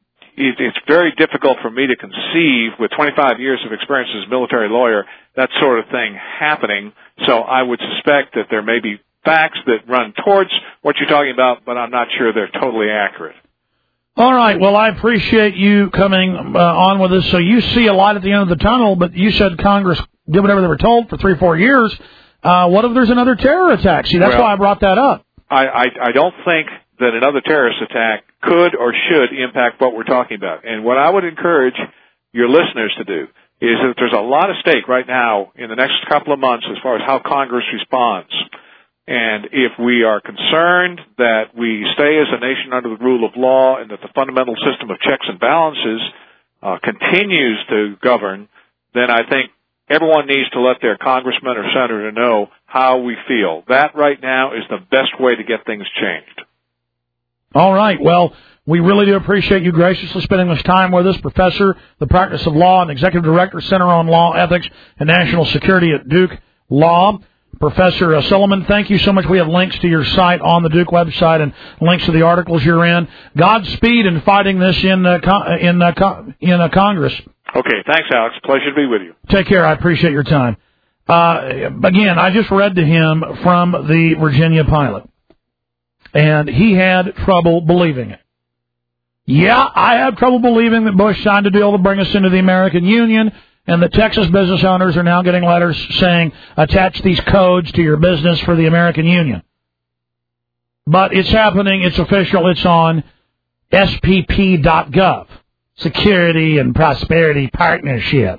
it's very difficult for me to conceive, with 25 years of experience as a military lawyer, that sort of thing happening. So I would suspect that there may be facts that run towards what you're talking about, but I'm not sure they're totally accurate. All right. Well, I appreciate you coming on with us. So you see a light at the end of the tunnel, but you said Congress did whatever they were told for 3 or 4 years. What if there's another terror attack? See, that's why I brought that up. I don't think that another terrorist attack could or should impact what we're talking about. And what I would encourage your listeners to do is that there's a lot at stake right now in the next couple of months as far as how Congress responds. And if we are concerned that we stay as a nation under the rule of law and that the fundamental system of checks and balances continues to govern, then I think everyone needs to let their congressman or senator know how we feel. That right now is the best way to get things changed. All right. Well, we really do appreciate you graciously spending this time with us. Professor, the Practice of Law, and Executive Director, Center on Law, Ethics, and National Security at Duke Law. Professor Silliman, thank you so much. We have links to your site on the Duke website and links to the articles you're in. Godspeed in fighting this in Congress. Okay, thanks, Alex. Pleasure to be with you. Take care. I appreciate your time. Again, I just read to him from the Virginia pilot, and he had trouble believing it. Yeah, I have trouble believing that Bush signed a deal to bring us into the American Union, and the Texas business owners are now getting letters saying, attach these codes to your business for the American Union. But it's happening. It's official. It's on SPP.gov. Security and Prosperity Partnership.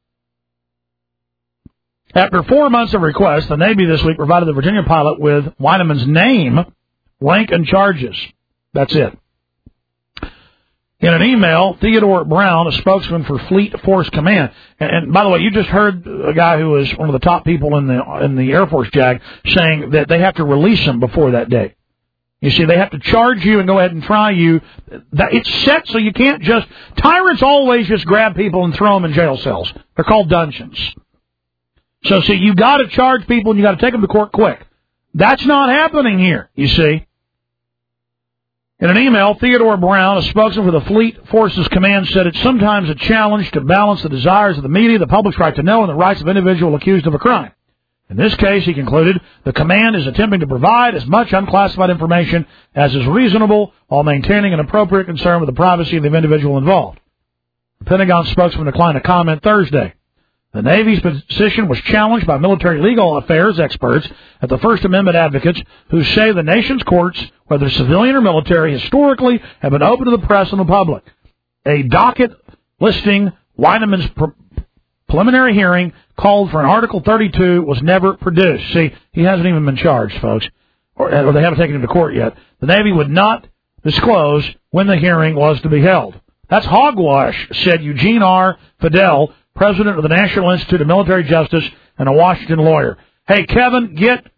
After 4 months of requests, the Navy this week provided the Virginia pilot with Weineman's name, rank, and charges. That's it. In an email, Theodore Brown, a spokesman for Fleet Force Command, and by the way, you just heard a guy who was one of the top people in the Air Force JAG saying that they have to release him before that date. You see, they have to charge you and go ahead and try you. It's set so you can't just... Tyrants always just grab people and throw them in jail cells. They're called dungeons. So, see, you got to charge people and you got to take them to court quick. That's not happening here, you see. In an email, Theodore Brown, a spokesman for the Fleet Forces Command, said it's sometimes a challenge to balance the desires of the media, the public's right to know, and the rights of individual accused of a crime. In this case, he concluded, the command is attempting to provide as much unclassified information as is reasonable while maintaining an appropriate concern with the privacy of the individual involved. The Pentagon spokesman declined to comment Thursday. The Navy's position was challenged by military legal affairs experts at the First Amendment advocates who say the nation's courts, whether civilian or military, historically have been open to the press and the public. A docket listing Weineman's preliminary hearing called for an Article 32 was never produced. See, he hasn't even been charged, folks, or they haven't taken him to court yet. The Navy would not disclose when the hearing was to be held. That's hogwash, said Eugene R. Fidel, president of the National Institute of Military Justice and a Washington lawyer. Hey, Kevin, get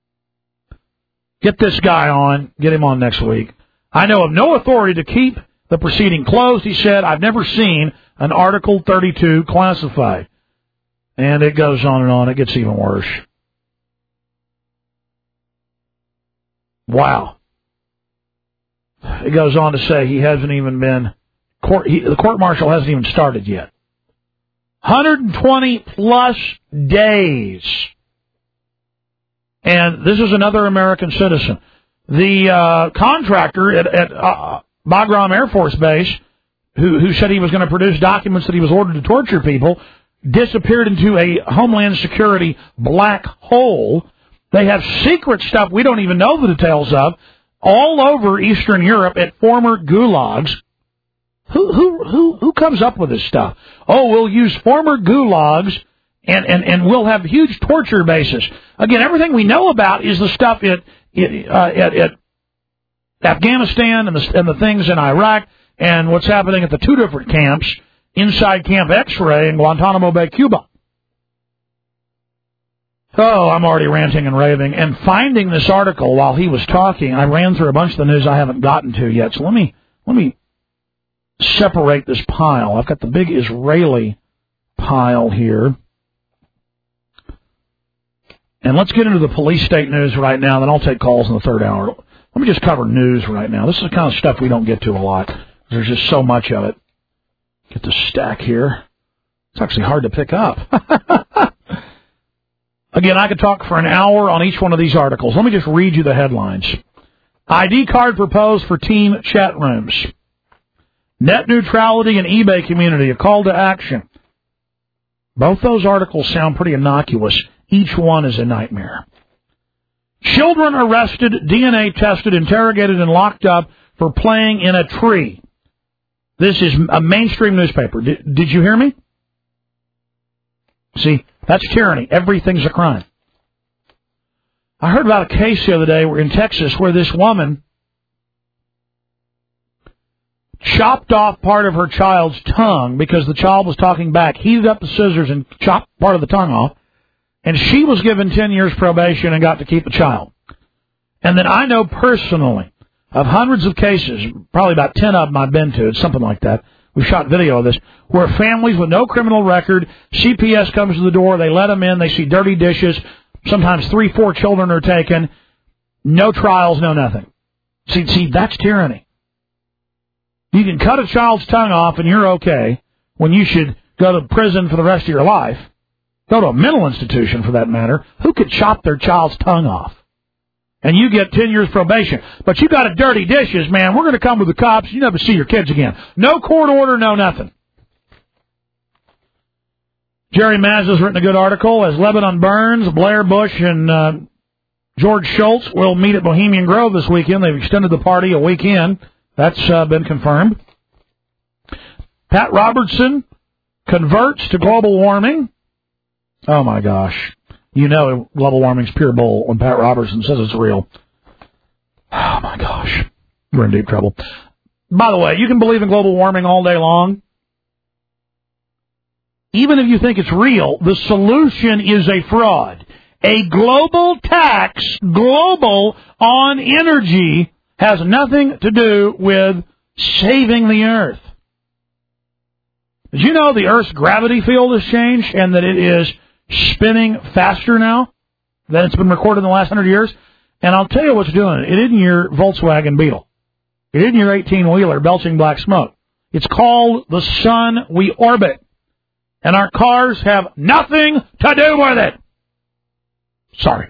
this guy on. Get him on next week. I know of no authority to keep the proceeding closed. He said, I've never seen an Article 32 classified. And it goes on and on. It gets even worse. Wow. It goes on to say he hasn't even been... the court-martial hasn't even started yet. 120-plus days. And this is another American citizen. The contractor at Bagram Air Force Base, who said he was going to produce documents that he was ordered to torture people, disappeared into a Homeland Security black hole. They have secret stuff we don't even know the details of all over Eastern Europe at former gulags. Who comes up with this stuff? Oh, we'll use former gulags and we'll have huge torture bases. Again, everything we know about is the stuff at Afghanistan and the things in Iraq and what's happening at the two different camps inside Camp X-Ray in Guantanamo Bay, Cuba. Oh, I'm already ranting and raving. And finding this article while he was talking, I ran through a bunch of the news I haven't gotten to yet. So let me separate this pile. I've got the big Israeli pile here. And let's get into the police state news right now, then I'll take calls in the third hour. Let me just cover news right now. This is the kind of stuff we don't get to a lot. There's just so much of it. Get the stack here. It's actually hard to pick up. Again, I could talk for an hour on each one of these articles. Let me just read you the headlines. ID card proposed for teen chat rooms. Net neutrality and eBay community, a call to action. Both those articles sound pretty innocuous. Each one is a nightmare. Children arrested, DNA tested, interrogated, and locked up for playing in a tree. This is a mainstream newspaper. Did you hear me? See, that's tyranny. Everything's a crime. I heard about a case the other day in Texas where this woman chopped off part of her child's tongue because the child was talking back, heated up the scissors and chopped part of the tongue off, and she was given 10 years probation and got to keep the child. And then I know personally of hundreds of cases, probably about 10 of them I've been to, it's something like that, we shot video of this, where families with no criminal record, CPS comes to the door, they let them in, they see dirty dishes, sometimes 3-4 children are taken, no trials, no nothing. See, that's tyranny. You can cut a child's tongue off and you're okay when you should go to prison for the rest of your life. Go to a mental institution for that matter. Who could chop their child's tongue off? And you get 10 years probation. But you got a dirty dishes, man. We're going to come with the cops. You never see your kids again. No court order, no nothing. Jerry Mazza's written a good article. As Lebanon burns, Blair Bush and George Shultz will meet at Bohemian Grove this weekend. They've extended the party a weekend. That's been confirmed. Pat Robertson converts to global warming. Oh, my gosh. You know global warming's pure bull when Pat Robertson says it's real. Oh, my gosh. We're in deep trouble. By the way, you can believe in global warming all day long. Even if you think it's real, the solution is a fraud. A global tax, global on energy, has nothing to do with saving the Earth. Did you know the Earth's gravity field has changed and that it is spinning faster now than it's been recorded in the last 100 years? And I'll tell you what's doing it. It isn't your Volkswagen Beetle. It isn't your 18-wheeler belching black smoke. It's called the sun we orbit. And our cars have nothing to do with it. Sorry.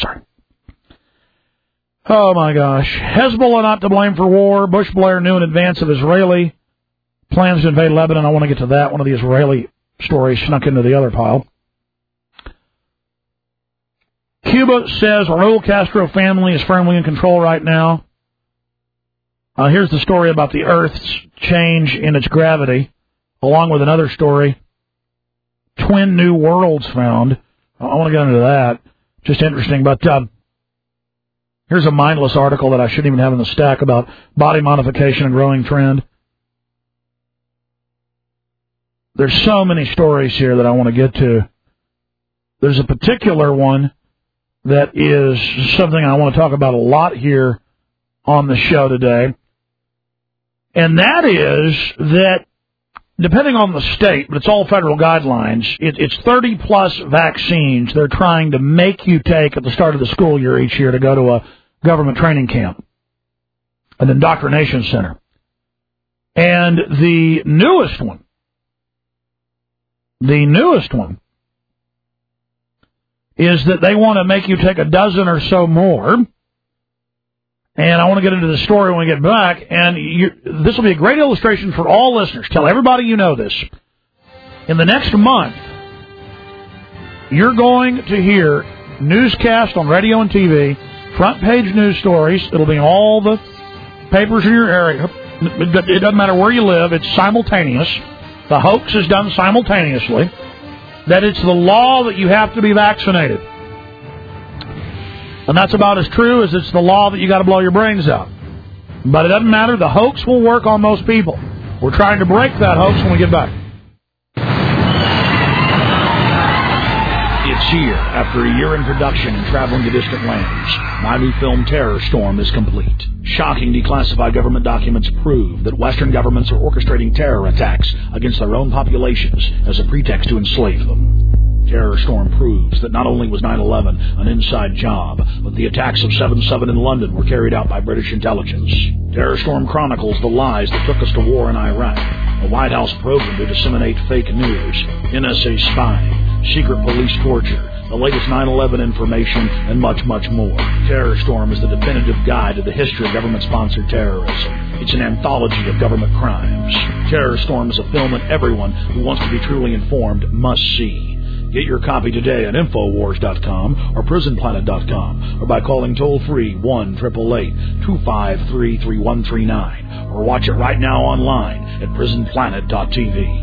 Oh, my gosh. Hezbollah not to blame for war. Bush Blair knew in advance of Israeli plans to invade Lebanon. I want to get to that. One of the Israeli stories snuck into the other pile. Cuba says Raul Castro family is firmly in control right now. Here's the story about the Earth's change in its gravity, along with another story. Twin new worlds found. I want to get into that. Just interesting. But here's a mindless article that I shouldn't even have in the stack about body modification and growing trend. There's so many stories here that I want to get to. There's a particular one that is something I want to talk about a lot here on the show today. And that is that, depending on the state, but it's all federal guidelines, it's 30-plus vaccines they're trying to make you take at the start of the school year each year to go to a government training camp, an indoctrination center. And the newest one is that they want to make you take a dozen or so more. And I want to get into the story when we get back. And this will be a great illustration for all listeners. Tell everybody you know this. In the next month, you're going to hear newscasts on radio and TV, front page news stories. It'll be in all the papers in your area. It doesn't matter where you live. It's simultaneous. The hoax is done simultaneously. That it's the law that you have to be vaccinated. And that's about as true as it's the law that you got to blow your brains out. But it doesn't matter. The hoax will work on most people. We're trying to break that hoax when we get back. It's here. After a year in production and traveling to distant lands, my new film Terror Storm is complete. Shocking declassified government documents prove that Western governments are orchestrating terror attacks against their own populations as a pretext to enslave them. Terror Storm proves that not only was 9/11 an inside job, but the attacks of 7/7 in London were carried out by British intelligence. Terror Storm chronicles the lies that took us to war in Iraq, a White House program to disseminate fake news, NSA spying, secret police torture, the latest 9/11 information, and much, much more. Terror Storm is the definitive guide to the history of government-sponsored terrorism. It's an anthology of government crimes. Terror Storm is a film that everyone who wants to be truly informed must see. Get your copy today at Infowars.com or PrisonPlanet.com or by calling toll-free 1-888-253-3139 or watch it right now online at PrisonPlanet.tv.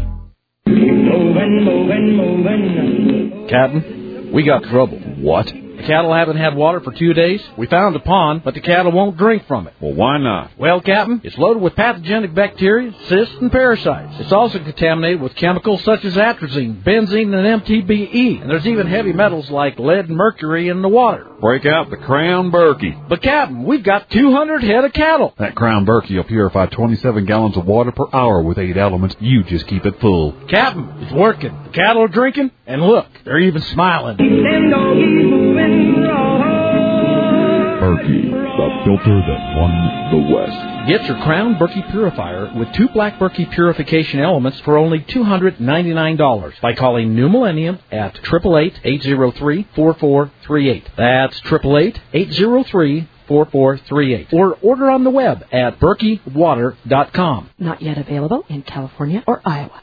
Moving. Captain, we got trouble. What? The cattle haven't had water for 2 days. We found a pond, but the cattle won't drink from it. Well, why not? Well, Captain, it's loaded with pathogenic bacteria, cysts, and parasites. It's also contaminated with chemicals such as atrazine, benzene, and MTBE. And there's even heavy metals like lead and mercury in the water. Break out the Crown Berkey. But, Captain, we've got 200 head of cattle. That Crown Berkey will purify 27 gallons of water per hour with 8 elements. You just keep it full. Captain, it's working. The cattle are drinking, and look, they're even smiling. Berkey, the filter that won the West. Get your Crown Berkey purifier with 2 Black Berkey purification elements for only $299 by calling New Millennium at 888-803-4438. That's 888-803-4438. Or order on the web at BerkeyWater.com. Not yet available in California or Iowa.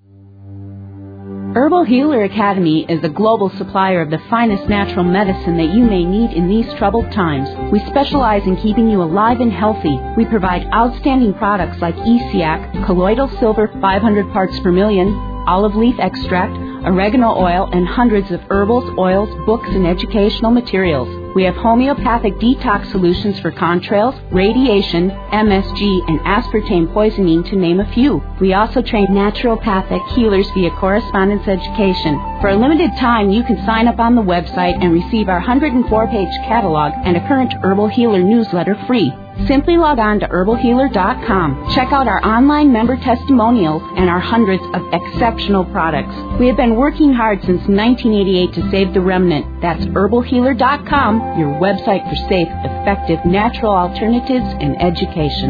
Herbal Healer Academy is a global supplier of the finest natural medicine that you may need in these troubled times. We specialize in keeping you alive and healthy. We provide outstanding products like ESIAC, colloidal silver 500 parts per million, olive leaf extract, oregano oil, and hundreds of herbals, oils, books, and educational materials. We have homeopathic detox solutions for contrails, radiation, MSG, and aspartame poisoning, to name a few. We also train naturopathic healers via correspondence education. For a limited time, you can sign up on the website and receive our 104-page catalog and a current Herbal Healer newsletter free. Simply log on to herbalhealer.com. Check out our online member testimonials and our hundreds of exceptional products. We have been working hard since 1988 to save the remnant. That's herbalhealer.com, your website for safe, effective, natural alternatives and education.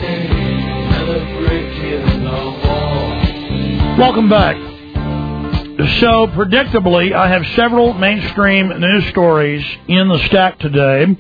Welcome back. So, predictably, I have several mainstream news stories in the stack today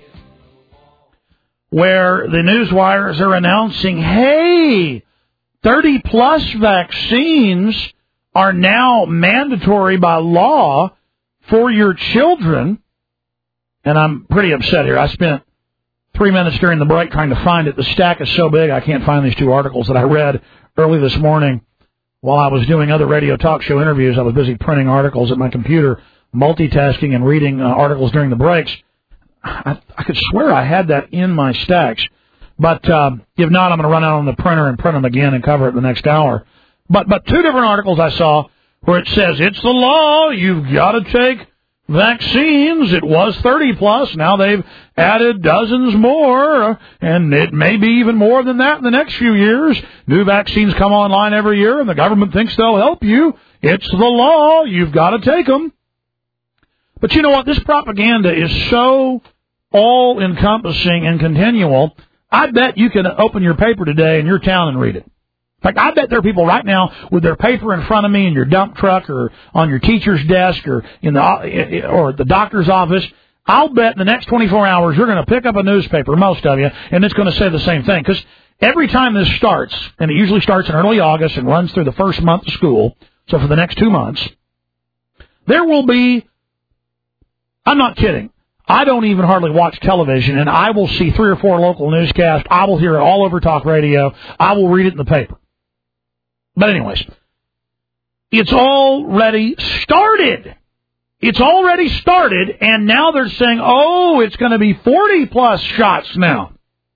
where the news wires are announcing, hey, 30-plus vaccines are now mandatory by law for your children. And I'm pretty upset here. I spent 3 minutes during the break trying to find it. The stack is so big I can't find these two articles that I read early this morning. While I was doing other radio talk show interviews, I was busy printing articles at my computer, multitasking and reading articles during the breaks. I could swear I had that in my stacks. But if not, I'm going to run out on the printer and print them again and cover it the next hour. But two different articles I saw where it says, it's the law, you've got to take vaccines. It was 30-plus. Now they've added dozens more, and it may be even more than that in the next few years. New vaccines come online every year, and the government thinks they'll help you. It's the law. You've got to take them. But you know what? This propaganda is so all-encompassing and continual, I bet you can open your paper today in your town and read it. In fact, I bet there are people right now with their paper in front of me in your dump truck or on your teacher's desk or or the doctor's office. I'll bet in the next 24 hours you're going to pick up a newspaper, most of you, and it's going to say the same thing. Because every time this starts, and it usually starts in early August and runs through the first month of school, so for the next 2 months, there will be, I'm not kidding, I don't even hardly watch television, and I will see 3 or 4 local newscasts. I will hear it all over talk radio. I will read it in the paper. But anyways, it's already started. It's already started, and now they're saying, oh, it's going to be 40-plus shots now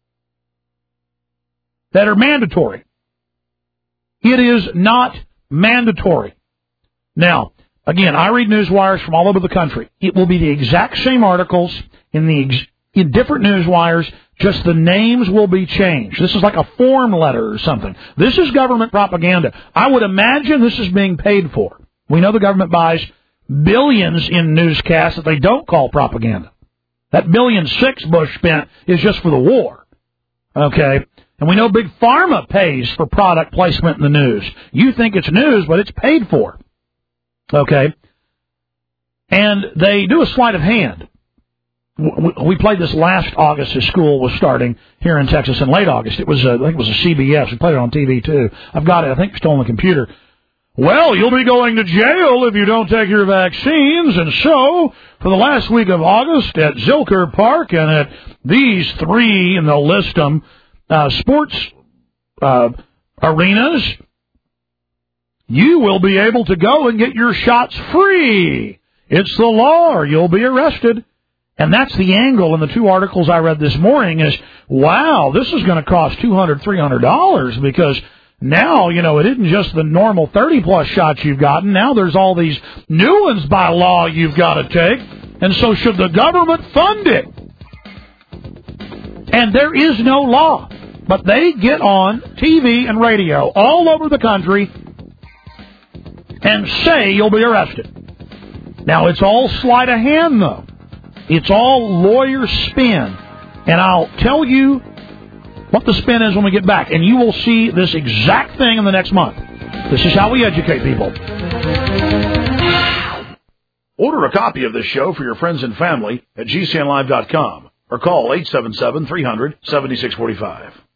that are mandatory. It is not mandatory. Now, again, I read news wires from all over the country. It will be the exact same articles in different news wires, just the names will be changed. This is like a form letter or something. This is government propaganda. I would imagine this is being paid for. We know the government buys billions in newscasts that they don't call propaganda. That $1.6 billion Bush spent is just for the war. Okay? And we know Big Pharma pays for product placement in the news. You think it's news, but it's paid for. Okay? And they do a sleight of hand. We played this last August as school was starting here in Texas in late August. It was, I think it was a CBS. We played it on TV, too. I've got it, I think, still on the computer. Well, you'll be going to jail if you don't take your vaccines. And so, for the last week of August at Zilker Park and at these 3, and they'll list them, sports arenas, you will be able to go and get your shots free. It's the law or you'll be arrested. And that's the angle in the 2 articles I read this morning is, wow, this is going to cost $200, $300 because now, you know, it isn't just the normal 30-plus shots you've gotten. Now there's all these new ones by law you've got to take. And so should the government fund it? And there is no law. But they get on TV and radio all over the country and say you'll be arrested. Now, it's all sleight of hand, though. It's all lawyer spin. And I'll tell you what the spin is when we get back. And you will see this exact thing in the next month. This is how we educate people. Order a copy of this show for your friends and family at GCNlive.com or call 877-300-7645.